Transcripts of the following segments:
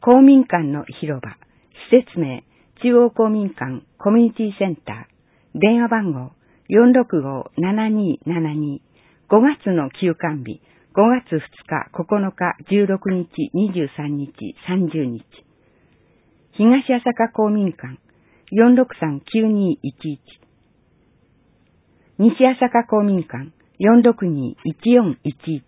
公民館の広場、施設名、中央公民館コミュニティセンター、電話番号 465-7272、5月の休館日、5月2日、9日、16日、23日、30日。東朝霞公民館、463-9211。西朝霞公民館、462-1411。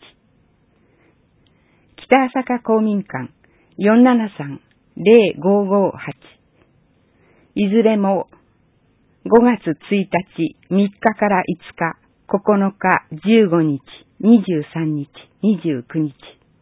北朝霞公民館、473-0558。いずれも5月1日、3日から5日、9日、15日、23日、29日。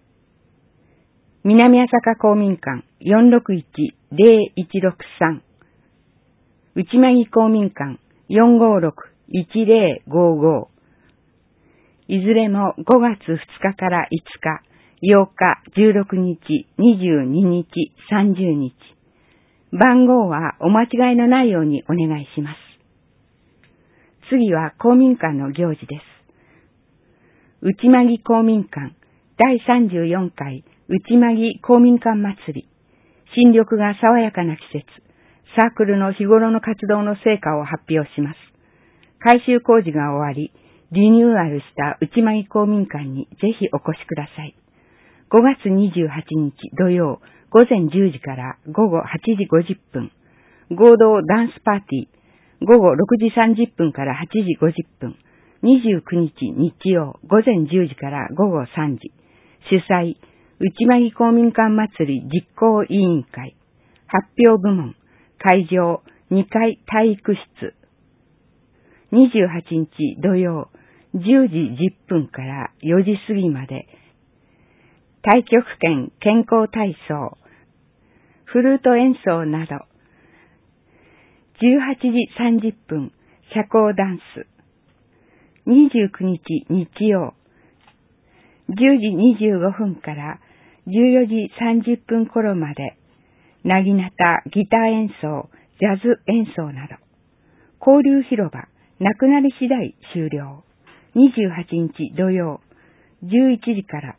南朝霞公民館、461-0163。内間木公民館、456-1055。いずれも5月2日から5日、8日、16日、22日、30日。番号はお間違いのないようにお願いします。次は公民館の行事です。内間木公民館第34回内間木公民館祭り。新緑が爽やかな季節。サークルの日頃の活動の成果を発表します。改修工事が終わり、リニューアルした内間木公民館にぜひお越しください。5月28日土曜午前10時から午後8時50分。合同ダンスパーティー。午後6時30分から8時50分。29日日曜午前10時から午後3時。主催、内間木公民館祭り実行委員会。発表部門。会場2階体育室。28日土曜10時10分から4時過ぎまで。太極拳健康体操。フルート演奏など。18時30分、社交ダンス。29日日曜、10時25分から14時30分頃まで、なぎなた、ギター演奏、ジャズ演奏など。交流広場、なくなり次第終了。28日土曜、11時から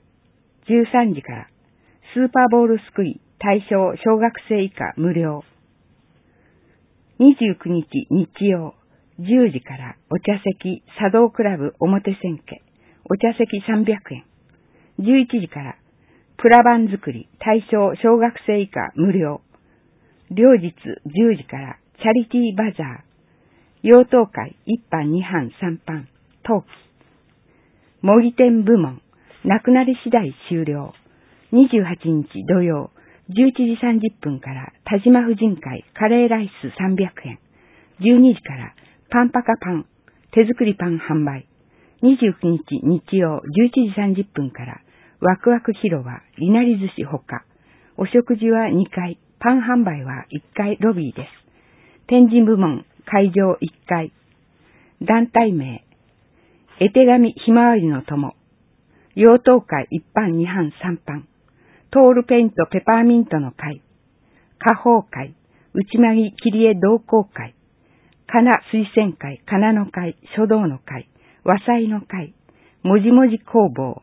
13時から、スーパーボールすくい、対象小学生以下無料。29日日曜、10時からお茶席茶道クラブ表千家、お茶席300円。11時からプラバン作り対象小学生以下無料。両日10時からチャリティーバザー。妖刀会1班2班3班、陶器。模擬店部門、なくなり次第終了。28日土曜、11時30分から田島婦人会カレーライス300円。12時からパンパカパン、手作りパン販売。29日日曜11時30分からワクワク広場いなり寿司ほか。お食事は2階、パン販売は1階ロビーです。展示部門、会場1階。団体名、絵手紙ひまわりの友。妖刀会1班2班3班。トールペイントペパーミントの会。花宝会、内間木切り絵同好会。かな推薦会、かなの会、書道の会、和裁の会、もじもじ工房。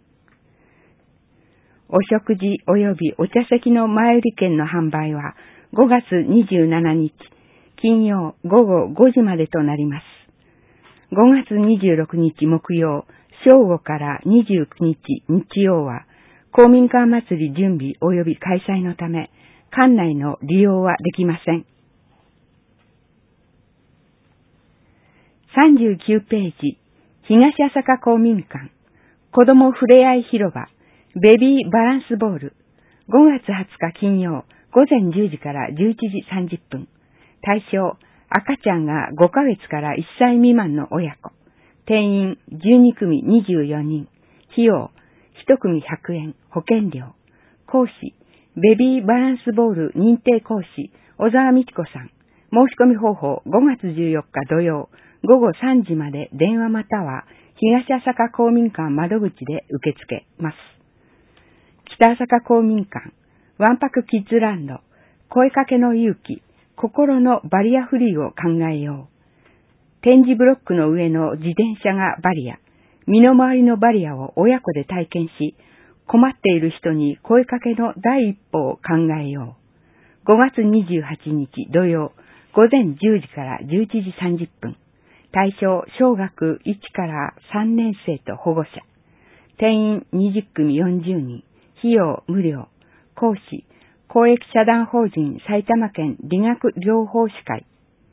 お食事及びお茶席の前売り券の販売は5月27日、金曜午後5時までとなります。5月26日木曜、正午から29日日曜は、公民館祭り準備及び開催のため、館内の利用はできません。39ページ、東朝霞公民館、子どもふれあい広場、ベビーバランスボール、5月20日金曜、午前10時から11時30分。対象、赤ちゃんが5ヶ月から1歳未満の親子。定員12組24人。費用、1組100円、保険料。講師、ベビーバランスボール認定講師、小沢美智子さん。申し込み方法、5月14日土曜、午後3時まで電話または東朝霞公民館窓口で受け付けます。北朝霞公民館、わんぱくキッズランド、声かけの勇気、心のバリアフリーを考えよう。展示ブロックの上の自転車がバリア、身の回りのバリアを親子で体験し、 困っている人に声かけの第一歩を考えよう。5月28日土曜、午前10時から11時30分。対象、小学1から3年生と保護者。定員20組40人。費用無料。講師、公益社団法人埼玉県理学療法士会。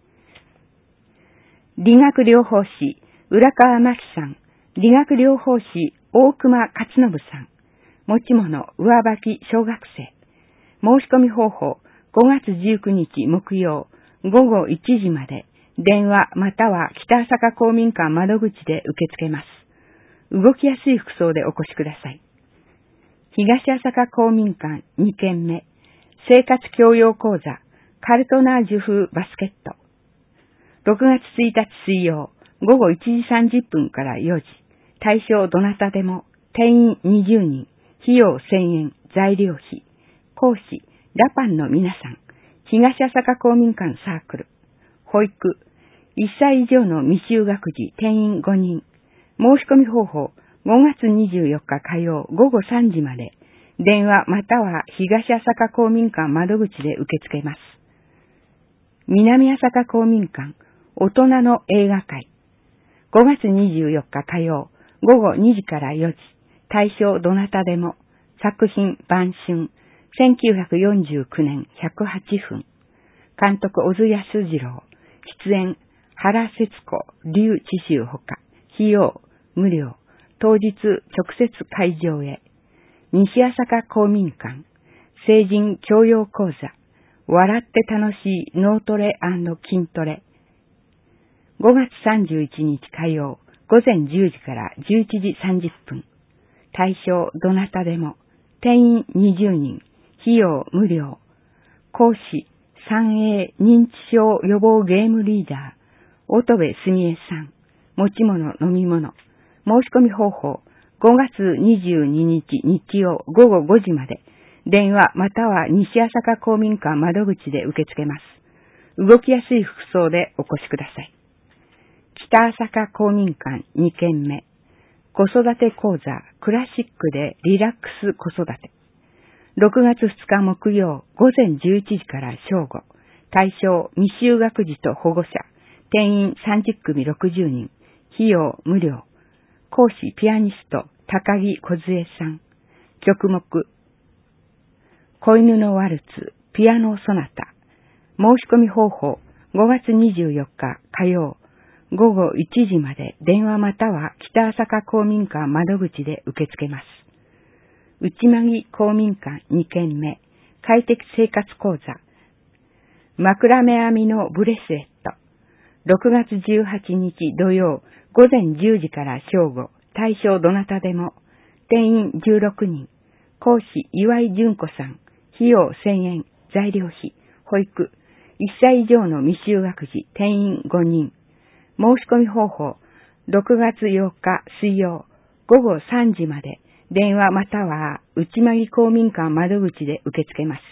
理学療法士、浦川真紀さん。理学療法士、大熊勝信さん。持ち物、上履き小学生。申し込み方法、5月19日木曜、午後1時まで、電話または北朝霞公民館窓口で受け付けます。動きやすい服装でお越しください。東朝霞公民館2軒目、生活教養講座、カルトナージュ風バスケット。6月1日水曜、午後1時30分から4時、対象どなたでも、定員20人、費用1000円、材料費、講師、ラパンの皆さん、東朝霞公民館サークル、保育、1歳以上の未就学児定員5人、申し込み方法、5月24日火曜午後3時まで、電話または東朝霞公民館窓口で受け付けます。南朝霞公民館、大人の映画会、5月24日火曜午後2時から4時、対象どなたでも、作品晩春、1949年108分、監督小津安二郎、出演原節子、劉知州ほか、費用無料、当日直接会場へ、西朝霞公民館、成人教養講座、笑って楽しい脳トレ&筋トレ、5月31日火曜、午前10時から11時30分。対象どなたでも、定員20人、費用無料。講師、3A 認知症予防ゲームリーダー、乙部すみえさん。持ち物飲み物。申し込み方法、5月22日日曜午後5時まで、電話または西朝霞公民館窓口で受け付けます。動きやすい服装でお越しください。北朝霞公民館2軒目、子育て講座クラシックでリラックス子育て。6月2日木曜午前11時から正午、対象未就学児と保護者、定員30組60人、費用無料。講師ピアニスト高木梢さん。曲目、子犬のワルツ、ピアノソナタ。申し込み方法、5月24日火曜、午後1時まで電話または北朝霞公民館窓口で受け付けます。内間木公民館2軒目、快適生活講座、枕目編みのブレスレット。6月18日土曜、午前10時から正午、対象どなたでも、定員16人、講師岩井純子さん、費用1000円、材料費、保育、1歳以上の未就学児、定員5人。申し込み方法、6月8日水曜、午後3時まで、電話または内間木公民館窓口で受け付けます。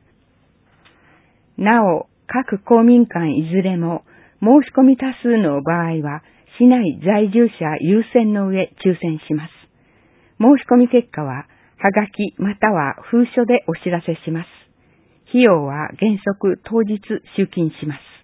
なお、各公民館いずれも、申し込み多数の場合は、市内在住者優先の上抽選します。申し込み結果は、はがきまたは封書でお知らせします。費用は原則当日集金します。